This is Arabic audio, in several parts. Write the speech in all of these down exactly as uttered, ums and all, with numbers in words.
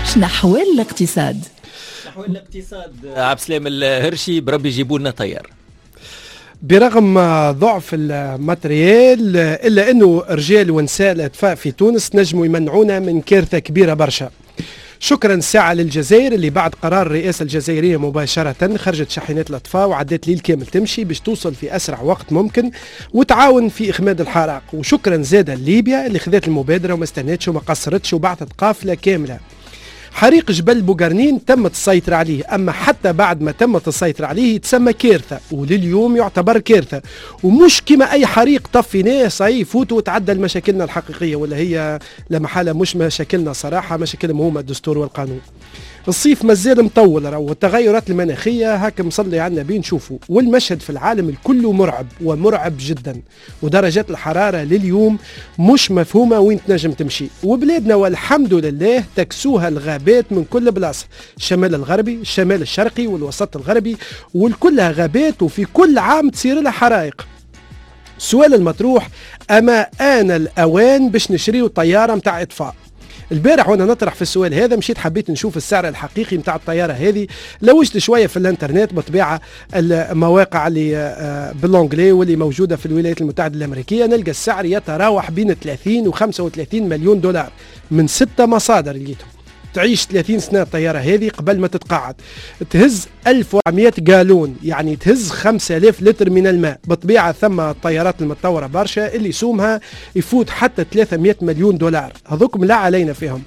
نحو الاقتصاد. نحو الاقتصاد عبد السلام الهرشي بربي يجيبوا لنا طيار. برغم ضعف الماتريال إلا أنه رجال ونساء الأطفاء في تونس نجموا يمنعونا من كارثة كبيرة برشا. شكرا ساعة للجزائر اللي بعد قرار الرئاسة الجزائرية مباشرة خرجت شاحنات الأطفاء وعدت ليل كامل تمشي باش توصل في أسرع وقت ممكن وتعاون في إخماد الحرائق. وشكرا زادة ليبيا اللي خذت المبادرة وما استنتش وما قصرتش وبعثت قافلة كاملة. حريق جبل بوغرنين تمت السيطرة عليه، أما حتى بعد ما تمت السيطرة عليه يتسمى كارثة ولليوم يعتبر كارثة، ومش كما أي حريق طفيناه صحيح يفوت وتعدى لمشاكلنا الحقيقية ولا هي لا محالة مش مشاكلنا صراحة، مشاكلهم هما الدستور والقانون. الصيف مازال مطول والتغيرات المناخية هاك مصلي على النبي نشوفوا، والمشهد في العالم الكل مرعب ومرعب جدا، ودرجات الحرارة لليوم مش مفهومة وين تنجم تمشي، وبلادنا والحمد لله تكسوها الغابات من كل بلاصة، الشمال الغربي الشمال الشرقي والوسط الغربي والكلها غابات وفي كل عام تصير لها حرائق. السؤال المطروح أما آن الأوان باش نشريو طيارة متاع إطفاء؟ البارح وانا نطرح في السؤال هذا مشيت حبيت نشوف السعر الحقيقي متاع الطياره هذه، لوجت شويه في الانترنت بطبيعه المواقع اللي بالانجلي واللي موجوده في الولايات المتحده الامريكيه، نلقى السعر يتراوح بين ثلاثين و خمسة وثلاثين مليون دولار من ستة مصادر لقيتهم. تعيش ثلاثين سنة الطيارة هذه قبل ما تتقاعد، تهز ألف وأربعمائة جالون يعني تهز خمسة آلاف لتر من الماء. بطبيعة ثم الطيارات المتطورة برشا اللي سومها يفوت حتى ثلاثمائة مليون دولار، هذوكم لا علينا فيهم.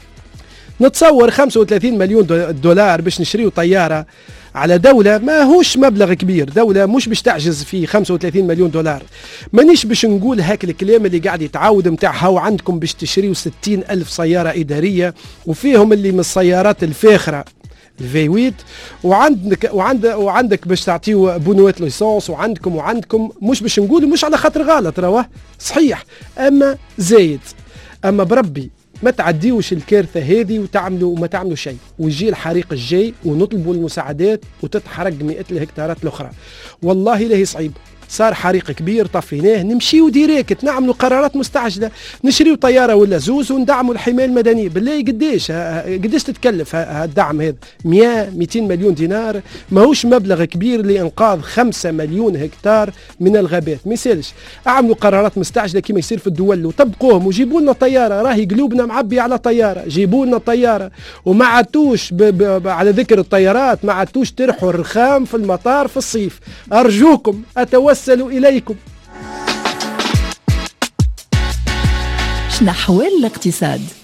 نتصور خمسة وثلاثين مليون دولار باش نشريو طيارة على دولة ما هوش مبلغ كبير، دولة مش باش تعجز في خمسة وثلاثين مليون دولار. مانيش باش نقول هاك الكلام اللي قاعد يتعاود متاع هاو عندكم باش تشريو ستين ألف سيارة إدارية وفيهم اللي من السيارات الفاخرة الفي ثمانية، وعندك وعند وعندك باش تعطيو بونوات ليسونس وعندكم وعندكم مش باش نقول مش على خاطر غلط رواه صحيح، أما زايد. أما بربي ما تعديوش الكارثة هذه وتعملوا وما تعملوا شيء ويجي الحريق الجاي ونطلبوا المساعدات وتتحرق مئات الهكتارات الأخرى. والله لا صعيب، صار حريق كبير طفيناه نمشيو ديريكت نعملوا قرارات مستعجله، نشريو طياره ولا زوز وندعموا الحمايه المدنيه. بالله قديش قديش تتكلف الدعم هذا؟ مئة مئتين مليون دينار، ماهوش مبلغ كبير لانقاذ خمسة مليون هكتار من الغابات، ما يسالش. اعملوا قرارات مستعجله كما يصير في الدول وطبقوهم وجيبوا لنا طياره، راهي قلوبنا معبي على طياره، جيبوا لنا طياره. وما عدتوش على ذكر الطيارات ما عدتوش ترحوا الرخام في المطار في الصيف، ارجوكم اتوسل إليكم. نحو الاقتصاد.